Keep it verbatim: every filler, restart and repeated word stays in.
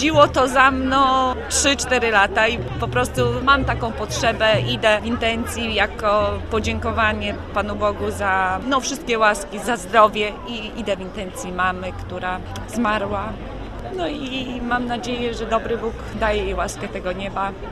chodziło to za mną trzy cztery lata i po prostu mam taką potrzebę, idę w intencji jako podziękowanie Panu Bogu za no, wszystkie łaski, za zdrowie i idę w intencji mamy, która zmarła. No i mam nadzieję, że dobry Bóg daje jej łaskę tego nieba.